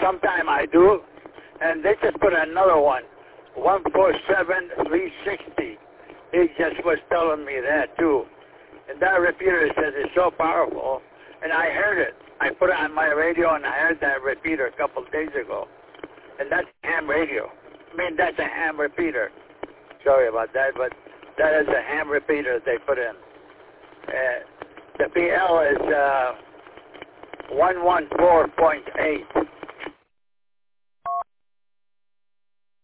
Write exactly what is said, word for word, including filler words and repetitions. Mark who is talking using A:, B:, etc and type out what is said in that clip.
A: sometime I do, and they just put another one, one forty-seven three sixty. He just was telling me that too. And that repeater says it's so powerful, and I heard it. I put it on my radio, and I heard that repeater a couple of days ago. And that's ham radio. I mean, that's a ham repeater. Sorry about that, but that is a ham repeater they put in. Uh, the P L is uh, one one four point eight.